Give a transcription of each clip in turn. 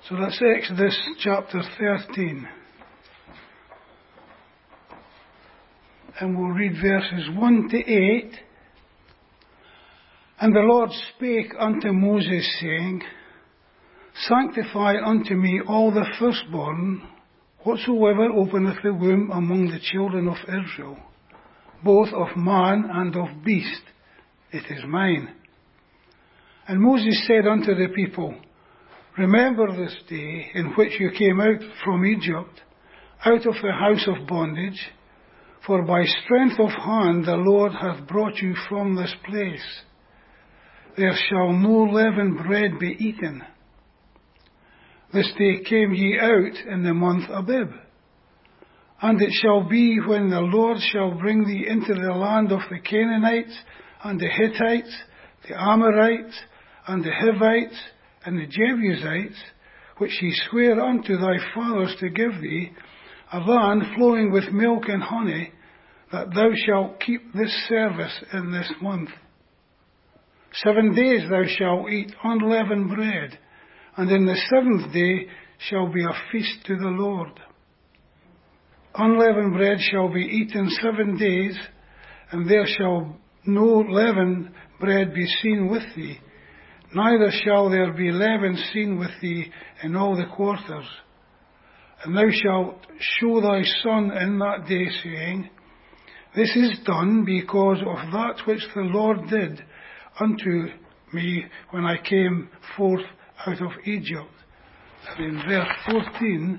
So that's Exodus chapter 13. And we'll read verses 1 to 8. And the Lord spake unto Moses, saying, Sanctify unto me all the firstborn, whatsoever openeth the womb among the children of Israel, both of man and of beast, it is mine. And Moses said unto the people, Remember this day in which you came out from Egypt, out of the house of bondage, for by strength of hand the Lord hath brought you from this place. There shall no leavened bread be eaten. This day came ye out in the month Abib. And it shall be when the Lord shall bring thee into the land of the Canaanites, and the Hittites, the Amorites, and the Hivites, and the Jebusites, which he sware unto thy fathers to give thee, a land flowing with milk and honey, that thou shalt keep this service in this month. 7 days thou shalt eat unleavened bread, and in the 7th day shall be a feast to the Lord. Unleavened bread shall be eaten 7 days, and there shall no leavened bread be seen with thee, neither shall there be leaven seen with thee in all the quarters. And thou shalt show thy son in that day, saying, This is done because of that which the Lord did unto me when I came forth out of Egypt. And in verse 14,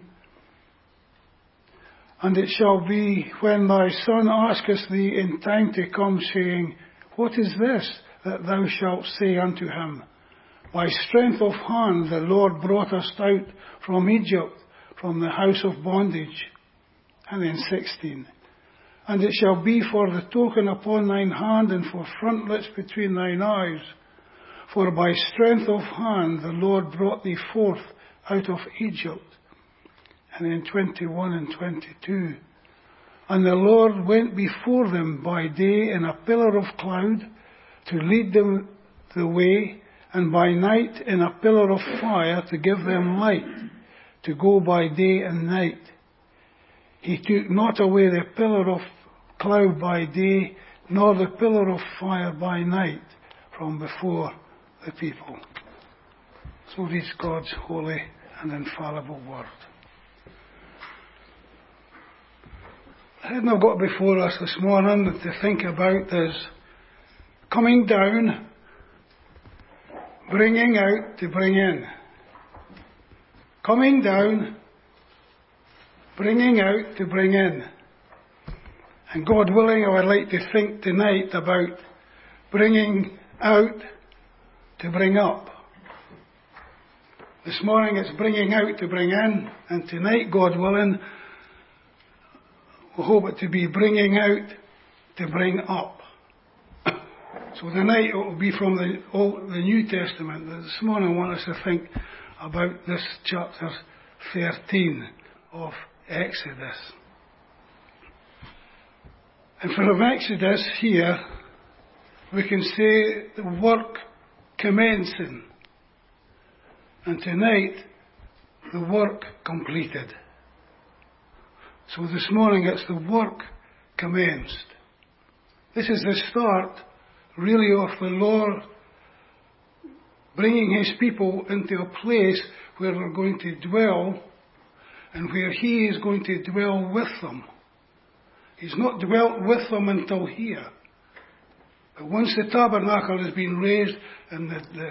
And it shall be when thy son asketh thee in time to come, saying, What is this that thou shalt say unto him? By strength of hand the Lord brought us out from Egypt, from the house of bondage. And then 16. And it shall be for the token upon thine hand, and for frontlets between thine eyes. For by strength of hand the Lord brought thee forth out of Egypt. And then 21 and 22. And the Lord went before them by day in a pillar of cloud, to lead them the way, and by night in a pillar of fire to give them light, to go by day and night. He took not away the pillar of cloud by day, nor the pillar of fire by night from before the people. So reads God's holy and infallible word. The heading I've got before us this morning to think about is coming down, bringing out to bring in. Coming down, bringing out to bring in. And God willing, I would like to think tonight about bringing out to bring up. This morning it's bringing out to bring in, and tonight, God willing, we hope it to be bringing out to bring up. So tonight it will be from the New Testament. This morning I want us to think about this chapter 13 of Exodus. And from Exodus here, we can say the work commencing. And tonight, the work completed. So this morning it's the work commenced. This is the start, really, of the Lord bringing his people into a place where they're going to dwell, and where he is going to dwell with them. He's not dwelt with them until here. But once the tabernacle has been raised and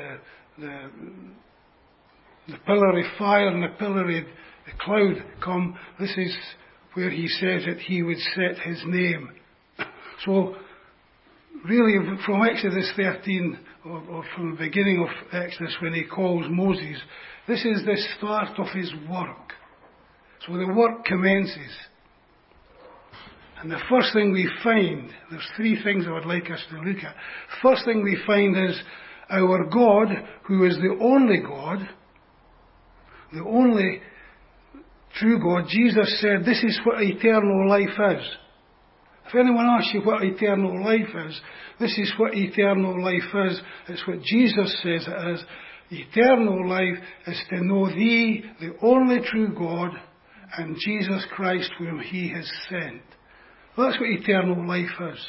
the pillar of fire and the pillar of the cloud come, this is where he says that he would set his name. So, really, from Exodus 13, or from the beginning of Exodus, when he calls Moses, this is the start of his work. So the work commences. And the first thing we find, there's 3 things I would like us to look at. First thing we find is our God, who is the only God, the only true God. Jesus said, this is what eternal life is. If anyone asks you what eternal life is, this is what eternal life is. It's what Jesus says it is. Eternal life is to know Thee, the only true God, and Jesus Christ whom He has sent. That's what eternal life is.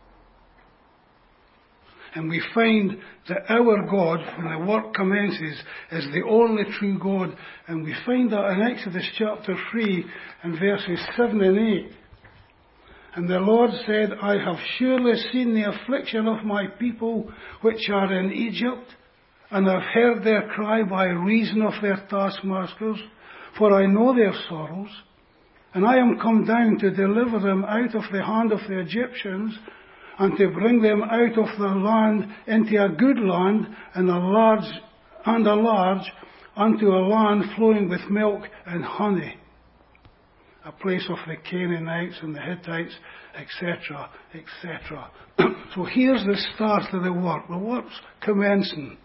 And we find that our God, when the work commences, is the only true God. And we find that in Exodus chapter 3 and verses 7 and 8. And the Lord said, I have surely seen the affliction of my people which are in Egypt, and have heard their cry by reason of their taskmasters, for I know their sorrows. And I am come down to deliver them out of the hand of the Egyptians, and to bring them out of the land into a good land, and a large, unto a land flowing with milk and honey, a place of the Canaanites and the Hittites, etc., etc. So here's the start of the work. The work's commencing.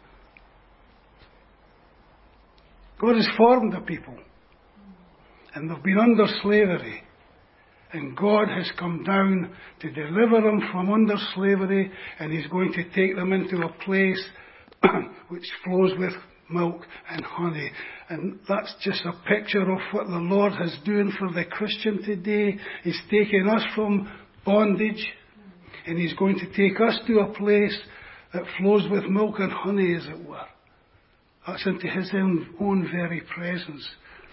God has formed the people, and they've been under slavery. And God has come down to deliver them from under slavery, and He's going to take them into a place which flows with milk and honey. And that's just a picture of what the Lord has done for the Christian today. He's taken us from bondage, and He's going to take us to a place that flows with milk and honey, as it were. That's into His own very presence.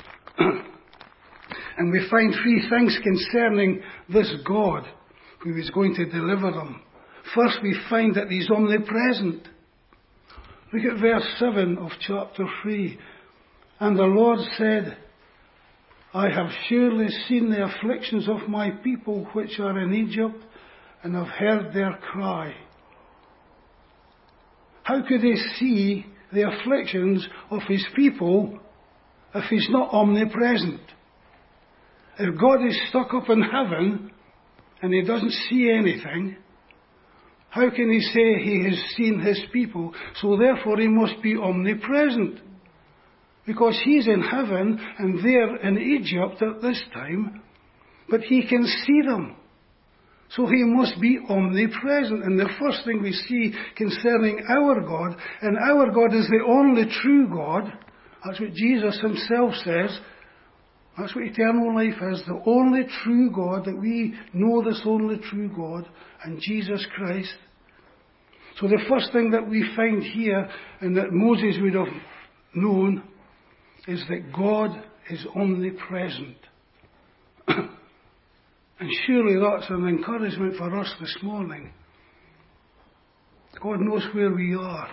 And we find three things concerning this God who is going to deliver them. First, we find that He's omnipresent. Look at verse 7 of chapter 3. And the Lord said, I have surely seen the afflictions of my people which are in Egypt, and have heard their cry. How could He see the afflictions of His people if He's not omnipresent? If God is stuck up in heaven and He doesn't see anything, how can He say He has seen His people? So therefore He must be omnipresent. Because He's in heaven and they're in Egypt at this time, but He can see them. So He must be omnipresent. And the first thing we see concerning our God, and our God is the only true God, that's what Jesus Himself says. That's what eternal life is, the only true God, that we know this only true God, and Jesus Christ. So the first thing that we find here, and that Moses would have known, is that God is omnipresent. And surely that's an encouragement for us this morning. God knows where we are.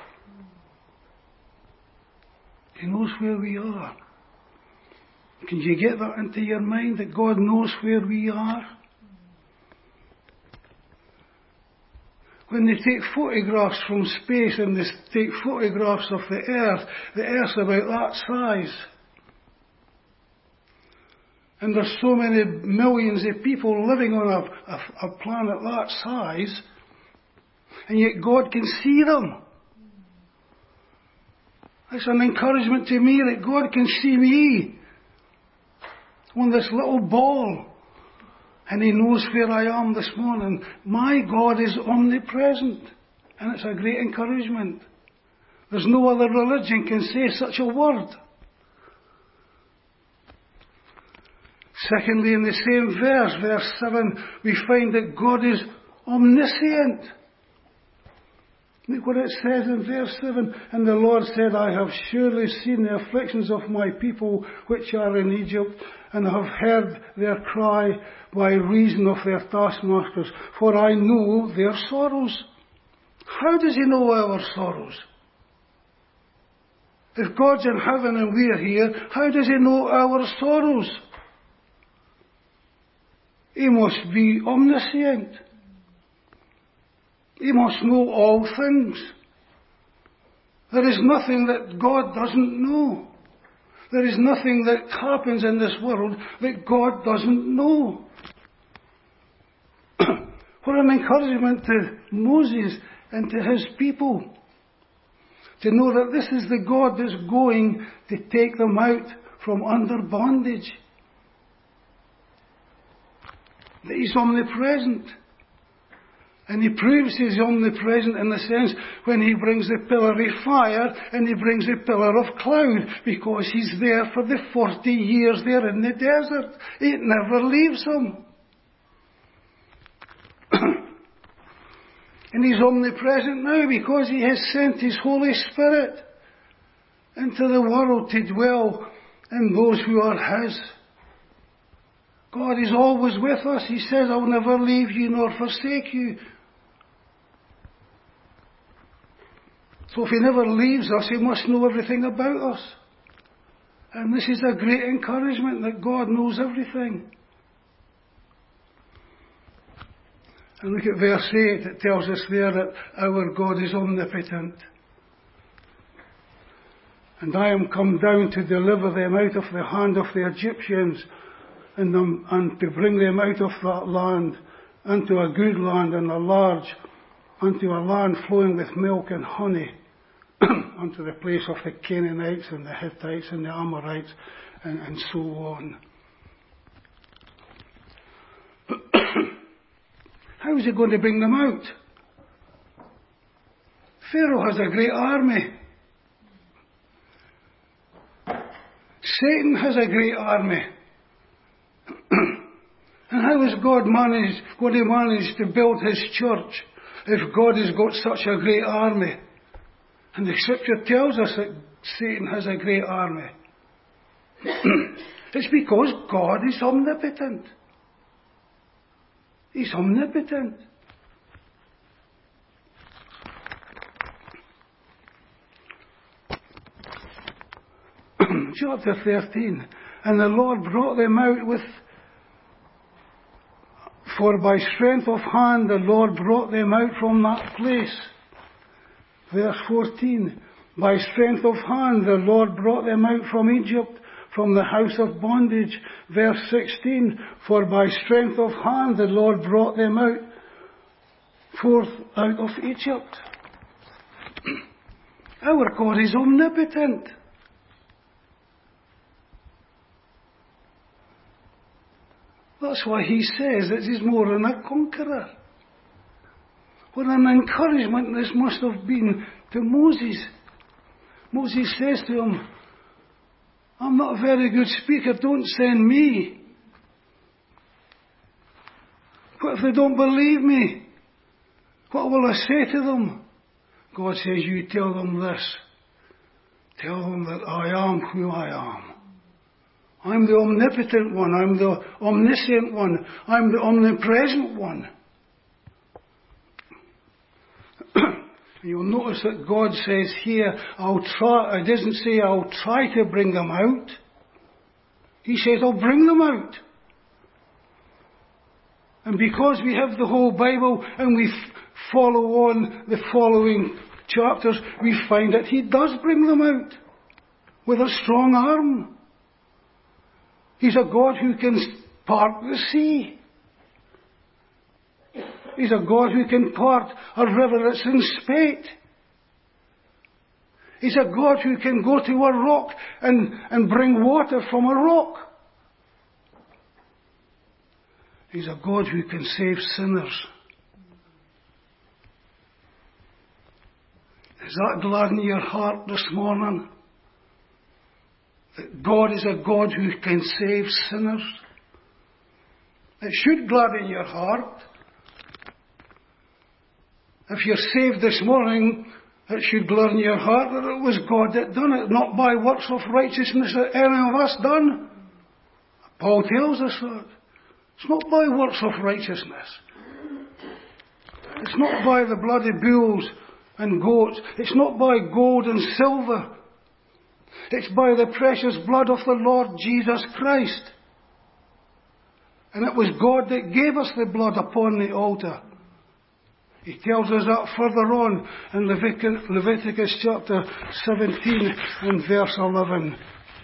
He knows where we are. Can you get that into your mind, that God knows where we are? When they take photographs from space and they take photographs of the Earth's about that size. And there's so many millions of people living on a planet that size, and yet God can see them. It's an encouragement to me that God can see me on this little ball, and He knows where I am this morning. My God is omnipresent, and it's a great encouragement. There's no other religion can say such a word. Secondly, in the same verse 7, we find that God is omniscient. Look what it says in verse 7. And the Lord said, I have surely seen the afflictions of my people which are in Egypt, and have heard their cry by reason of their taskmasters, for I know their sorrows. How does He know our sorrows? If God's in heaven and we're here, how does He know our sorrows? He must be omniscient. He must know all things. There is nothing that God doesn't know. There is nothing that happens in this world that God doesn't know. What an encouragement to Moses and to his people, to know that this is the God that's going to take them out from under bondage. That He's omnipresent. And he proves he's omnipresent in the sense when he brings the pillar of fire and he brings the pillar of cloud, because he's there for the 40 years there in the desert. It never leaves him. And he's omnipresent now because he has sent his Holy Spirit into the world to dwell in those who are his. God is always with us. He says, I'll never leave you nor forsake you. So if he never leaves us, he must know everything about us. And this is a great encouragement that God knows everything. And look at verse 8, it tells us there that our God is omnipotent. And I am come down to deliver them out of the hand of the Egyptians, and to bring them out of that land unto a good land and a large, unto a land flowing with milk and honey, unto the place of the Canaanites and the Hittites and the Amorites, and so on. How is he going to bring them out? Pharaoh has a great army. Satan has a great army. And how is God going to manage to build his church if God has got such a great army? And the scripture tells us that Satan has a great army. It's because God is omnipotent. He's omnipotent. Chapter 13. And the Lord brought them out for by strength of hand the Lord brought them out from that place. Verse 14. By strength of hand the Lord brought them out from Egypt, from the house of bondage. Verse 16. For by strength of hand the Lord brought them forth out of Egypt. Our God is omnipotent. That's why he says that he's more than a conqueror. What an encouragement this must have been to Moses. Moses says to him, I'm not a very good speaker, don't send me. What if they don't believe me? What will I say to them? God says, you tell them this. Tell them that I am who I am. I'm the omnipotent one. I'm the omniscient one. I'm the omnipresent one. You'll notice that God says here, I'll try. It doesn't say I'll try to bring them out. He says I'll bring them out. And because we have the whole Bible and we follow on the following chapters, we find that he does bring them out with a strong arm. He's a God who can part the sea. He's a God who can part a river that's in spate. He's a God who can go to a rock and bring water from a rock. He's a God who can save sinners. Does that gladden your heart this morning? That God is a God who can save sinners? It should gladden your heart. If you're saved this morning, it should gladden your heart that it was God that done it, not by works of righteousness that any of us done. Paul tells us that. It's not by works of righteousness. It's not by the bloody bulls and goats. It's not by gold and silver. It's by the precious blood of the Lord Jesus Christ. And it was God that gave us the blood upon the altar. He tells us that further on in Leviticus chapter 17 and verse 11.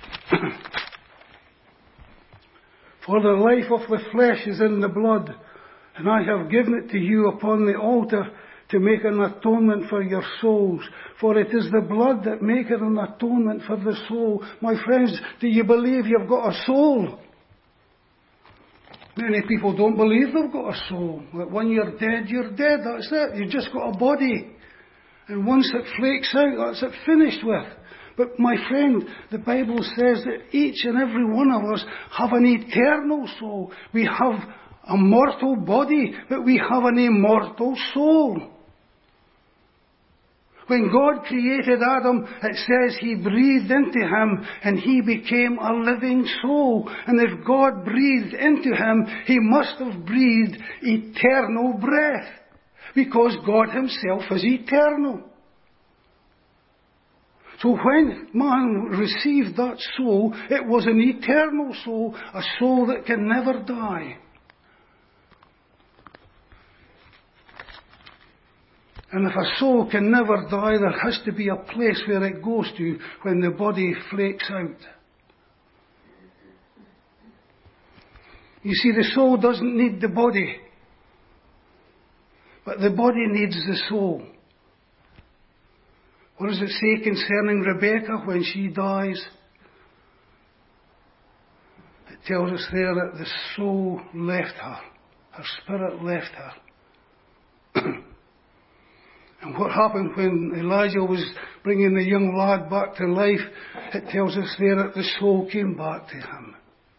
For the life of the flesh is in the blood, and I have given it to you upon the altar to make an atonement for your souls. For it is the blood that maketh an atonement for the soul. My friends, do you believe you've got a soul? Many people don't believe they've got a soul. That when you're dead, that's it. You've just got a body. And once it flakes out, that's it finished with. But my friend, the Bible says that each and every one of us have an eternal soul. We have a mortal body, but we have an immortal soul. When God created Adam, it says He breathed into him and he became a living soul. And if God breathed into him, He must have breathed eternal breath, because God Himself is eternal. So when man received that soul, it was an eternal soul, a soul that can never die. And if a soul can never die, there has to be a place where it goes to when the body flakes out. You see, the soul doesn't need the body, but the body needs the soul. What does it say concerning Rebecca when she dies? It tells us there that the soul left her. Her spirit left her. And what happened when Elijah was bringing the young lad back to life? It tells us there that the soul came back to him.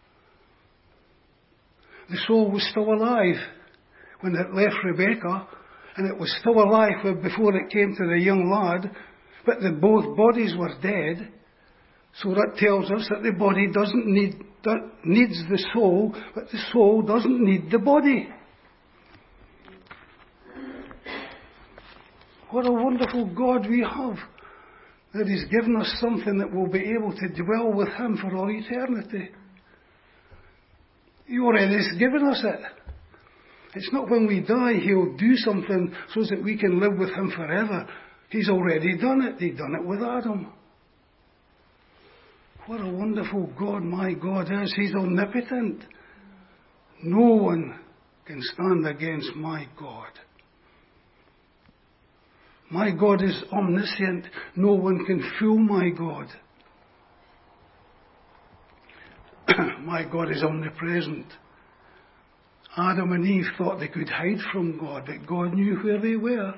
The soul was still alive when it left Rebecca, and it was still alive before it came to the young lad, but both bodies were dead. So that tells us that the body needs the soul, but the soul doesn't need the body. What a wonderful God we have, that He's given us something that will be able to dwell with Him for all eternity. He already has given us it. It's not when we die He'll do something so that we can live with Him forever. He's already done it. He'd done it with Adam. What a wonderful God my God is. He's omnipotent. No one can stand against my God. My God is omniscient. No one can fool my God. My God is omnipresent. Adam and Eve thought they could hide from God, but God knew where they were.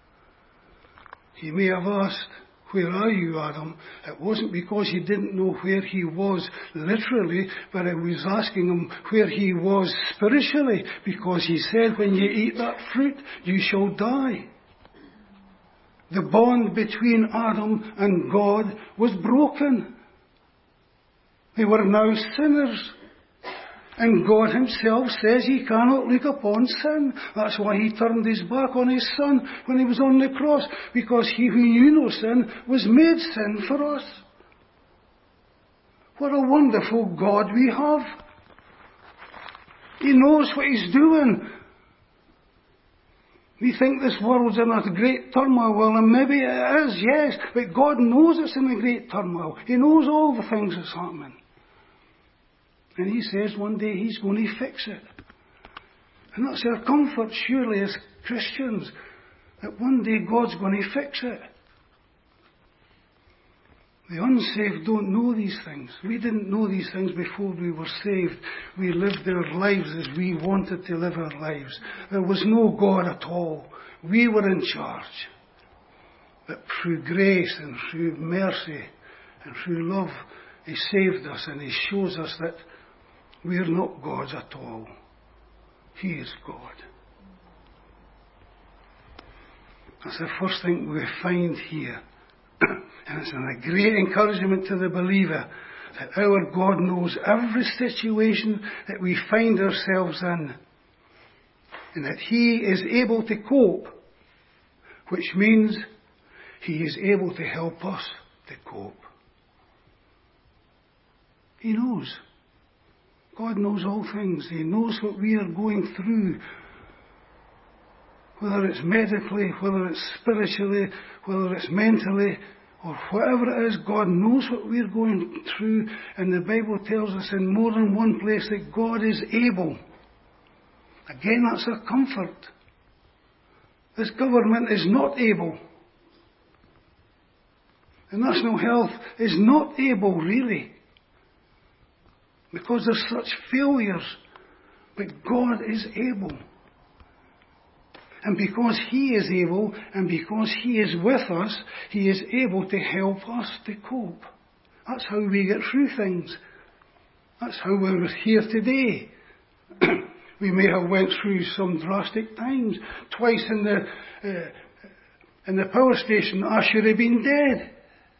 He may have asked, "Where are you, Adam?" It wasn't because He didn't know where he was literally, but He was asking him where he was spiritually, because He said, "When you eat that fruit, you shall die." The bond between Adam and God was broken. They were now sinners. And God Himself says He cannot look upon sin. That's why He turned His back on His Son when He was on the cross, because He who knew no sin was made sin for us. What a wonderful God we have. He knows what He's doing. We think this world's in a great turmoil. Well, and maybe it is, yes, but God knows it's in a great turmoil. He knows all the things that's happening. And He says one day He's going to fix it. And that's our comfort, surely, as Christians, that one day God's going to fix it. The unsaved don't know these things. We didn't know these things before we were saved. We lived our lives as we wanted to live our lives. There was no God at all. We were in charge. But through grace and through mercy and through love, He saved us, and He shows us that we're not gods at all. He is God. That's the first thing we find here. And it's a great encouragement to the believer that our God knows every situation that we find ourselves in, and that He is able to cope, which means He is able to help us to cope. He knows. God knows all things. He knows what we are going through. Whether it's medically, whether it's spiritually, whether it's mentally, or whatever it is, God knows what we're going through. And the Bible tells us in more than one place that God is able. Again, that's a comfort. This government is not able. The National Health is not able, really, because there's such failures. But God is able. And because He is able, and because He is with us, He is able to help us to cope. That's how we get through things. That's how we're here today. We may have went through some drastic times. Twice in the power station, I should have been dead.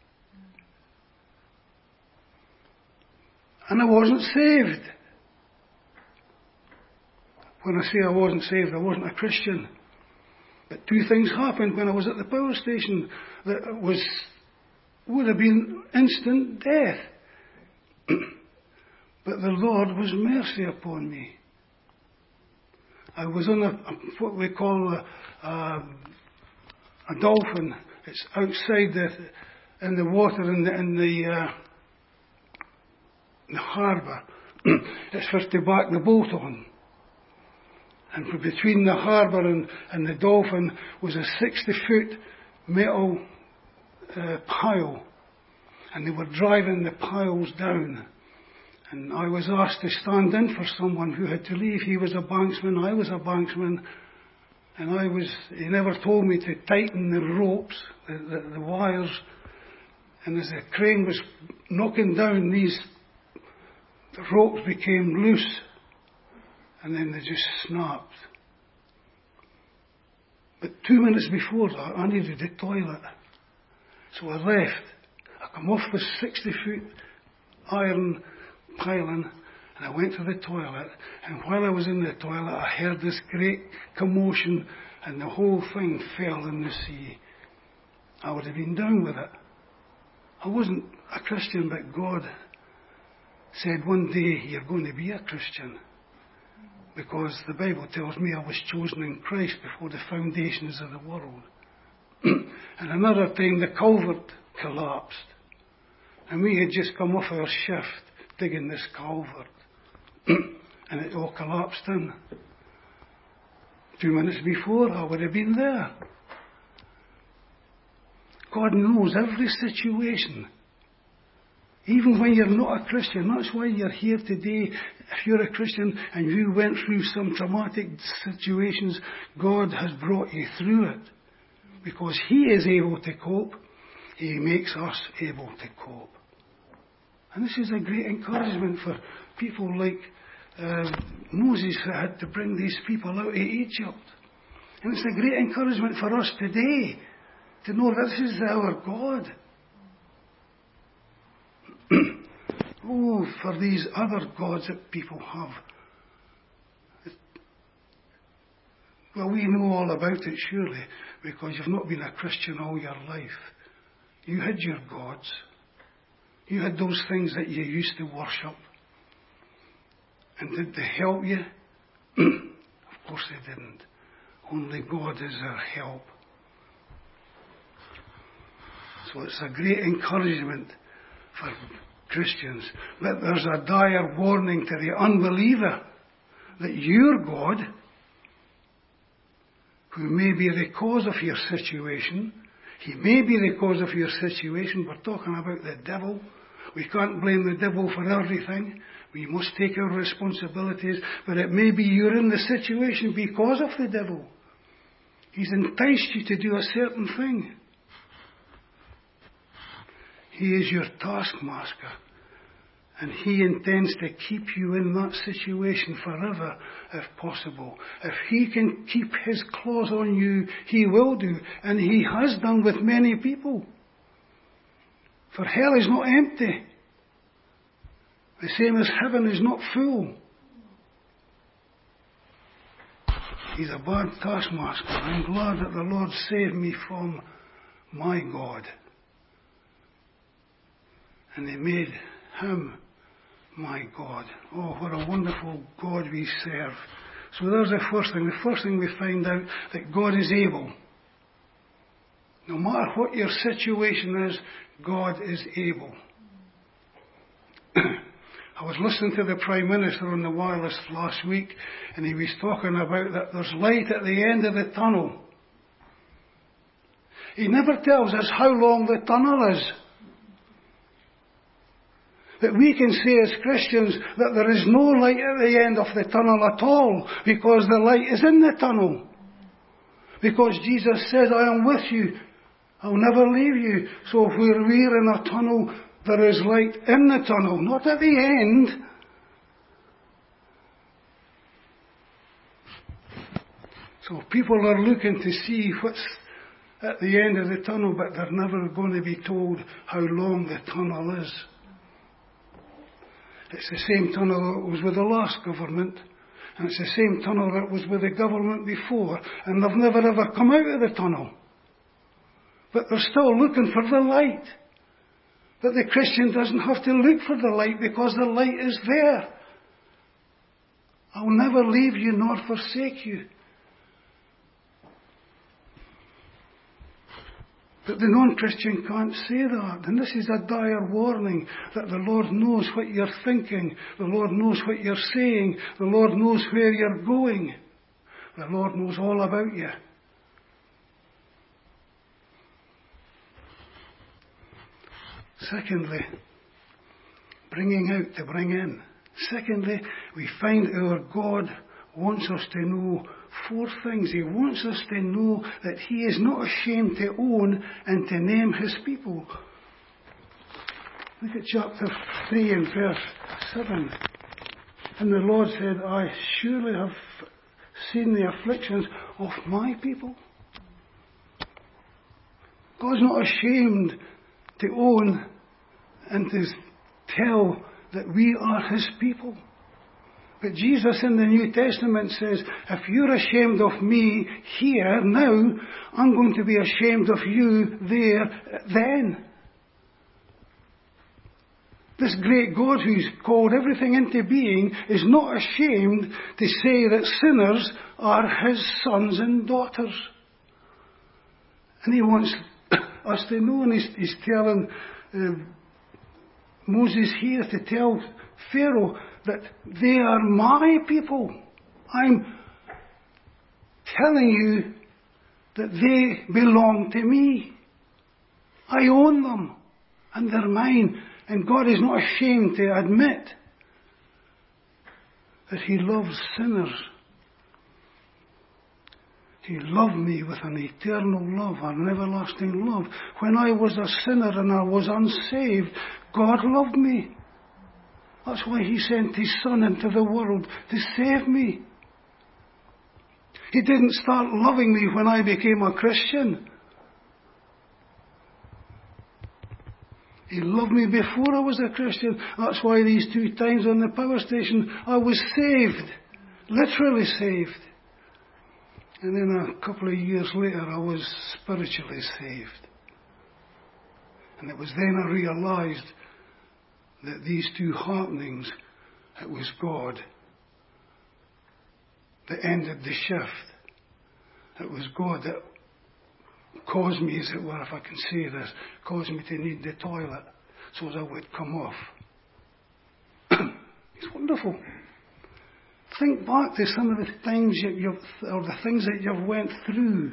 And I wasn't saved. When I say I wasn't saved, I wasn't a Christian. But two things happened when I was at the power station that would have been instant death. But the Lord was mercy upon me. I was on what we call a dolphin. It's outside in the water in the harbour. It's for to back the boat on. And between the harbour and the dolphin was a 60-foot metal pile. And they were driving the piles down. And I was asked to stand in for someone who had to leave. He was a banksman, I was a banksman. And he never told me to tighten the ropes, the wires. And as the crane was knocking down, the ropes became loose. And then they just snapped. But 2 minutes before that, I needed the toilet. So I left. I come off the 60-foot iron piling, and I went to the toilet. And while I was in the toilet, I heard this great commotion, and the whole thing fell in the sea. I would have been down with it. I wasn't a Christian, but God said one day, you're going to be a Christian. Because the Bible tells me I was chosen in Christ before the foundations of the world. And another time the culvert collapsed. And we had just come off our shift digging this culvert. And it all collapsed in. 2 minutes before I would have been there. God knows every situation. Even when you're not a Christian, that's why you're here today. If you're a Christian and you went through some traumatic situations, God has brought you through it. Because He is able to cope, He makes us able to cope. And this is a great encouragement for people like Moses that had to bring these people out of Egypt. And it's a great encouragement for us today to know that this is our God. Oh, for these other gods that people have. Well, we know all about it, surely, because you've not been a Christian all your life. You had your gods. You had those things that you used to worship. And did they help you? Of course they didn't. Only God is our help. So it's a great encouragement for Christians. But there's a dire warning to the unbeliever that your God, who may be the cause of your situation, He may be the cause of your situation. We're talking about the devil. We can't blame the devil for everything. We must take our responsibilities. But it may be you're in the situation because of the devil. He's enticed you to do a certain thing. He is your taskmaster. And he intends to keep you in that situation forever, if possible. If he can keep his claws on you, he will do. And he has done with many people. For hell is not empty. The same as heaven is not full. He's a bad taskmaster. I'm glad that the Lord saved me from my God. And He made Him my God. Oh, what a wonderful God we serve. So there's the first thing. The first thing we find out that God is able. No matter what your situation is, God is able. I was listening to the Prime Minister on the wireless last week, and he was talking about that there's light at the end of the tunnel. He never tells us how long the tunnel is. That we can say as Christians that there is no light at the end of the tunnel at all, because the light is in the tunnel. Because Jesus said, I am with you. I'll never leave you. So if we're in a tunnel, there is light in the tunnel, not at the end. So people are looking to see what's at the end of the tunnel, but they're never going to be told how long the tunnel is. It's the same tunnel that was with the last government, and it's the same tunnel that was with the government before, and they've never ever come out of the tunnel. But they're still looking for the light. But the Christian doesn't have to look for the light, because the light is there. I'll never leave you nor forsake you. But the non-Christian can't say that. And this is a dire warning, that the Lord knows what you're thinking. The Lord knows what you're saying. The Lord knows where you're going. The Lord knows all about you. Secondly, bringing out to bring in. Secondly, we find our God wants us to know 4 things. He wants us to know that He is not ashamed to own and to name His people. Look at chapter 3 and verse 7. And the Lord said, I surely have seen the afflictions of my people. God's not ashamed to own and to tell that we are His people. But Jesus in the New Testament says, if you're ashamed of me here, now, I'm going to be ashamed of you there, then. This great God who's called everything into being is not ashamed to say that sinners are His sons and daughters. And He wants us to know, and He's telling Moses here to tell Pharaoh that they are my people. I'm telling you that they belong to me. I own them, and they're mine. And God is not ashamed to admit that He loves sinners. He loved me with an eternal love, an everlasting love. When I was a sinner and I was unsaved, God loved me. That's why He sent His Son into the world to save me. He didn't start loving me when I became a Christian. He loved me before I was a Christian. That's why these 2 times on the power station I was saved. Literally saved. And then a couple of years later I was spiritually saved. And it was then I realised that these 2 happenings, it was God that ended the shift. It was God that caused me, as it were, if I can say this, caused me to need the toilet so that I would come off. It's wonderful. Think back to some of the times or the things that you've went through.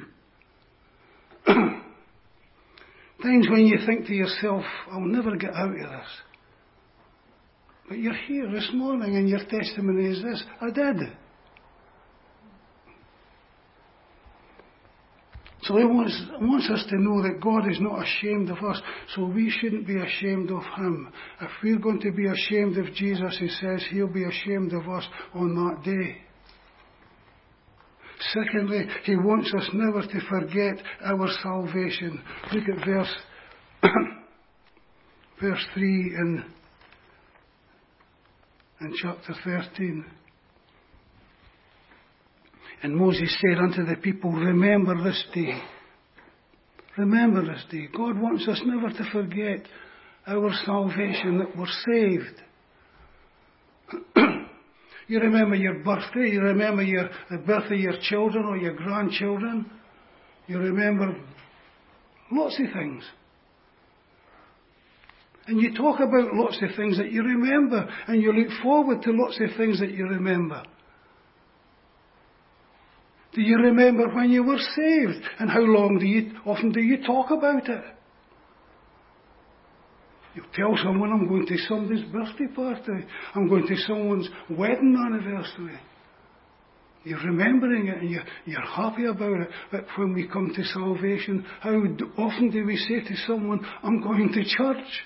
Times when you think to yourself, I'll never get out of this. But you're here this morning and your testimony is this: I did. So He wants us to know that God is not ashamed of us, so we shouldn't be ashamed of Him. If we're going to be ashamed of Jesus, He says He'll be ashamed of us on that day. Secondly, He wants us never to forget our salvation. Look at verse 3 in chapter 13. And Moses said unto the people, remember this day. Remember this day. God wants us never to forget our salvation, that we're saved. You remember your birthday. You remember the birth of your children or your grandchildren. You remember lots of things. And you talk about lots of things that you remember. And you look forward to lots of things that you remember. Do you remember when you were saved? And how often do you talk about it? You tell someone, I'm going to somebody's birthday party. I'm going to someone's wedding anniversary. You're remembering it and you're happy about it. But when we come to salvation, how often do we say to someone, I'm going to church?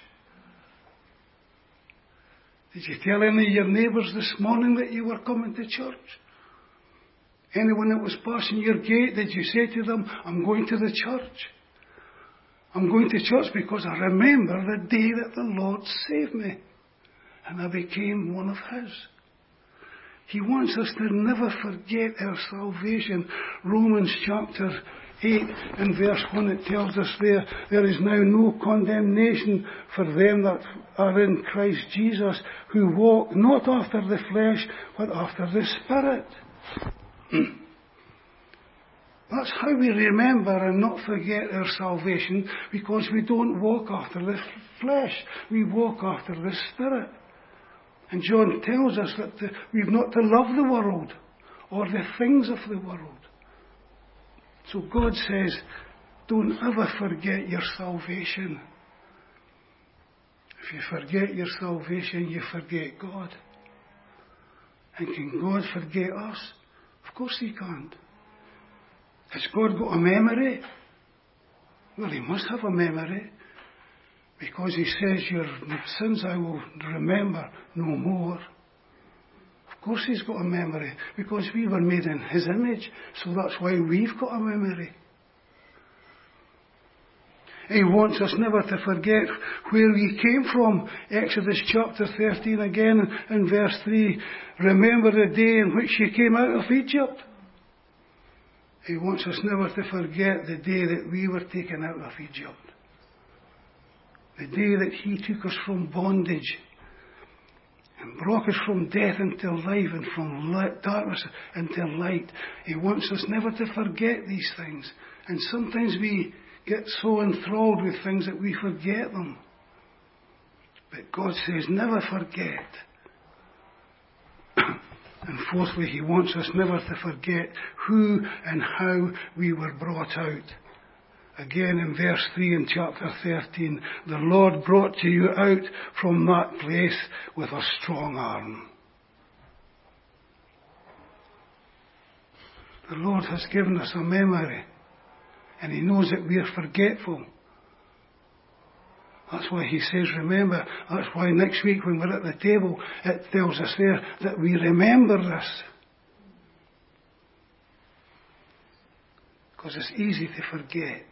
Did you tell any of your neighbours this morning that you were coming to church? Anyone that was passing your gate, did you say to them, I'm going to the church? I'm going to church because I remember the day that the Lord saved me and I became one of His. He wants us to never forget our salvation. Romans chapter 8 and verse 1, it tells us there is now no condemnation for them that are in Christ Jesus, who walk not after the flesh, but after the Spirit. That's how we remember and not forget our salvation, because we don't walk after the flesh, we walk after the Spirit. And John tells us that we've not to love the world or the things of the world. So God says, don't ever forget your salvation. If you forget your salvation, you forget God. And can God forget us? Of course He can't. Has God got a memory? Well, He must have a memory. Because He says, your sins I will remember no more. Of course He's got a memory. Because we were made in His image. So that's why we've got a memory. He wants us never to forget where we came from. Exodus chapter 13 again in verse 3. Remember the day in which you came out of Egypt. He wants us never to forget the day that we were taken out of Egypt. The day that He took us from bondage and brought us from death into life and from darkness into light. He wants us never to forget these things. And sometimes we get so enthralled with things that we forget them. But God says, never forget. And fourthly, He wants us never to forget who and how we were brought out. Again in verse 3 in chapter 13, the Lord brought you out from that place with a strong arm. The Lord has given us a memory, and He knows that we are forgetful. That's why He says, remember. That's why next week when we're at the table, it tells us there that we remember this. Because it's easy to forget.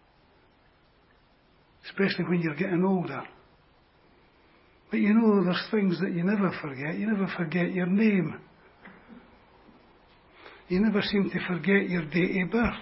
Especially when you're getting older. But you know, there's things that you never forget. You never forget your name. You never seem to forget your date of birth.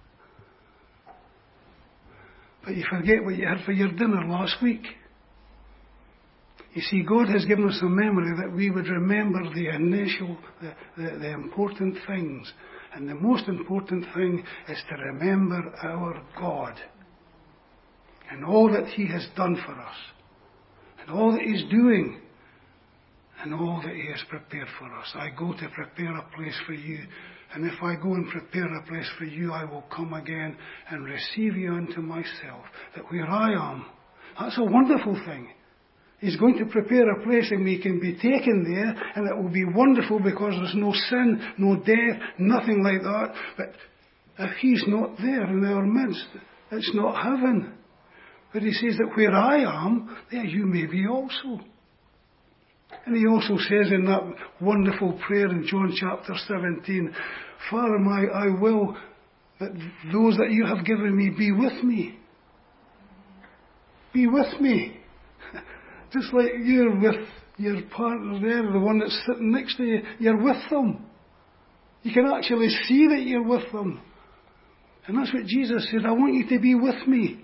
But you forget what you had for your dinner last week. You see, God has given us a memory that we would remember the initial, the important things. And the most important thing is to remember our God. And all that He has done for us. And all that He's doing. And all that He has prepared for us. I go to prepare a place for you. And if I go and prepare a place for you, I will come again and receive you unto myself. That where I am, that's a wonderful thing. He's going to prepare a place and we can be taken there, and it will be wonderful because there's no sin, no death, nothing like that. But if He's not there in our midst, it's not heaven. But He says that where I am, there you may be also. And He also says in that wonderful prayer in John chapter 17, Father, I will that those that you have given me be with me. Be with me. Just like you're with your partner there, the one that's sitting next to you, you're with them. You can actually see that you're with them. And that's what Jesus said, I want you to be with me.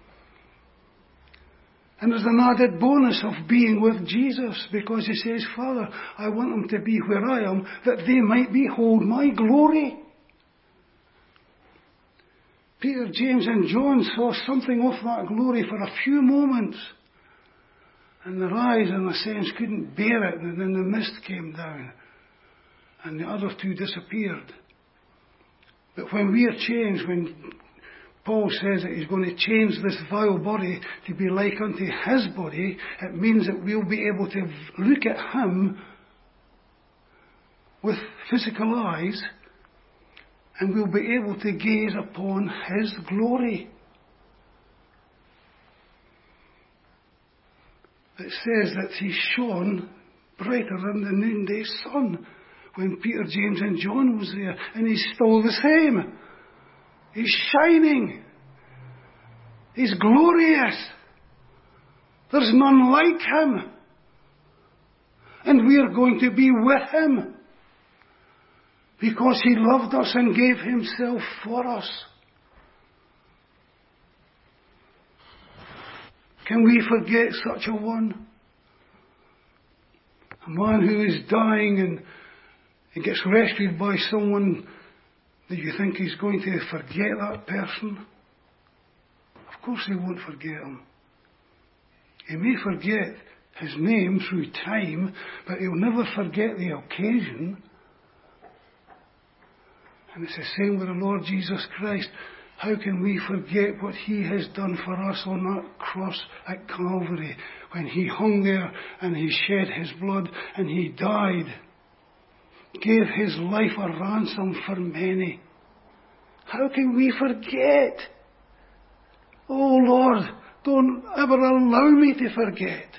And there's an added bonus of being with Jesus, because He says, Father, I want them to be where I am, that they might behold my glory. Peter, James and John saw something of that glory for a few moments. And their eyes, in a sense, couldn't bear it, and then the mist came down. And the other two disappeared. But when we are changed, when Paul says that he's going to change this vile body to be like unto his body, it means that we'll be able to look at him with physical eyes, and we'll be able to gaze upon his glory. It says that he shone brighter than the noonday sun when Peter, James and John was there, and he's still the same. He's shining. He's glorious. There's none like him. And we are going to be with him because he loved us and gave himself for us. Can we forget such a one? A man who is dying and gets rescued by someone. Do you think he's going to forget that person? Of course he won't forget him. He may forget his name through time, but he'll never forget the occasion. And it's the same with the Lord Jesus Christ. How can we forget what he has done for us on that cross at Calvary, when he hung there and he shed his blood and he died, gave his life a ransom for many? How can we forget? Oh Lord, don't ever allow me to forget.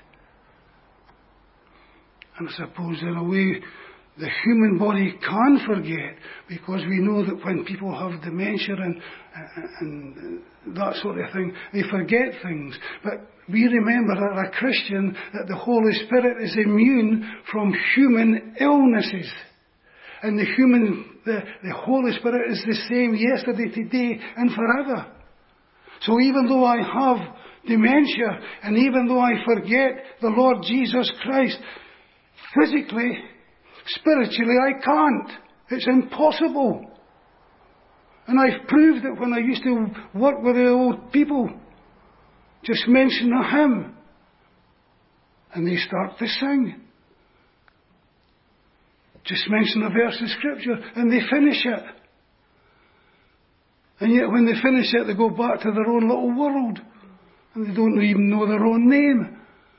And I suppose in a way the human body can forget, because we know that when people have dementia and that sort of thing, they forget things. But we remember as a Christian that the Holy Spirit is immune from human illnesses. And the Holy Spirit is the same yesterday, today and forever. So even though I have dementia, and even though I forget the Lord Jesus Christ, physically, spiritually, I can't. It's impossible. And I've proved it when I used to work with the old people. Just mention a hymn, and they start to sing. Just mention a verse of Scripture, and they finish it. And yet when they finish it, they go back to their own little world, and they don't even know their own name.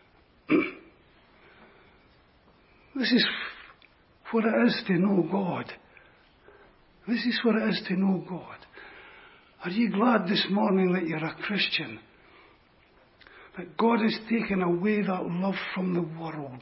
This is what it is to know God. This is what it is to know God. Are you glad this morning that you're a Christian? That God has taken away that love from the world.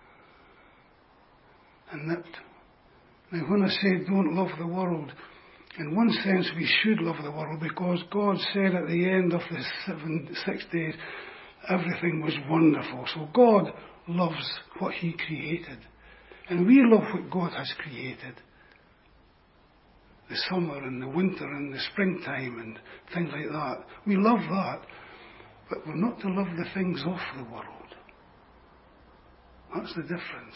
And that, now when I say don't love the world, in one sense we should love the world, because God said at the end of the 6 days, everything was wonderful. So God loves what he created. And we love what God has created. The summer and the winter and the springtime and things like that. We love that. But we're not to love the things of the world. That's the difference.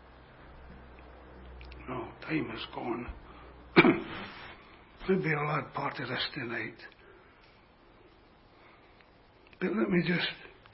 No, time is gone. Maybe I'll add part of this tonight. But let me just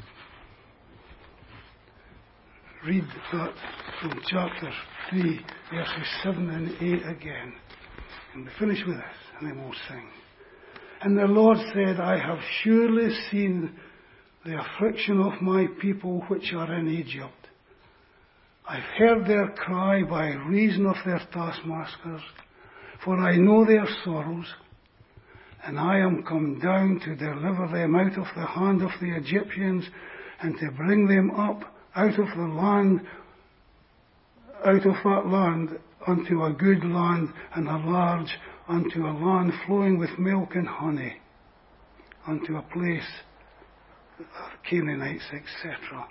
read that from chapter 3, verses 7 and 8 again. And we finish with this, and then we'll sing. And the Lord said, I have surely seen the affliction of my people which are in Egypt. I've heard their cry by reason of their taskmasters, for I know their sorrows, and I am come down to deliver them out of the hand of the Egyptians, and to bring them up out of the land, out of that land, unto a good land, and a large, unto a land flowing with milk and honey, unto a place of Canaanites, etc.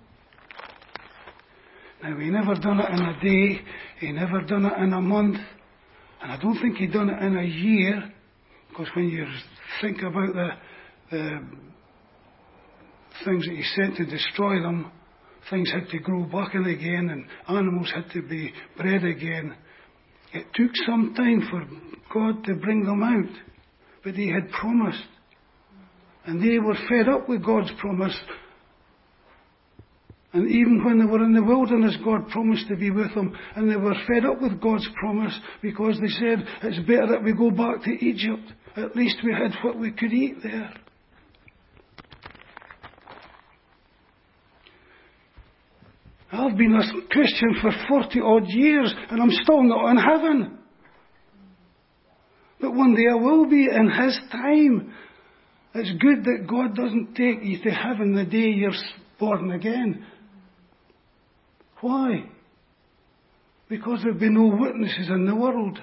Now, he never done it in a day, he never done it in a month, and I don't think he done it in a year, because when you think about the things that he sent to destroy them, things had to grow back in again, and animals had to be bred again. It took some time for God to bring them out, but he had promised. And they were fed up with God's promise. And even when they were in the wilderness, God promised to be with them. And they were fed up with God's promise, because they said, it's better that we go back to Egypt. At least we had what we could eat there. I've been a Christian for 40 odd years and I'm still not in heaven. But one day I will be in His time. It's good that God doesn't take you to heaven the day you're born again. Why? Because there'd be no witnesses in the world.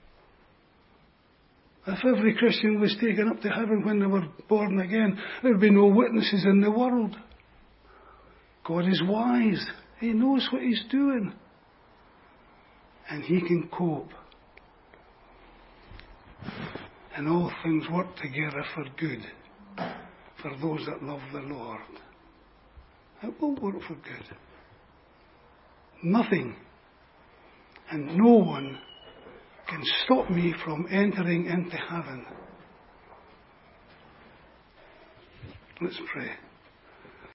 If every Christian was taken up to heaven when they were born again, there'd be no witnesses in the world. God is wise. He knows what He's doing. And He can cope. And all things work together for good, for those that love the Lord. It will work for good. Nothing and no one can stop me from entering into heaven. Let's pray.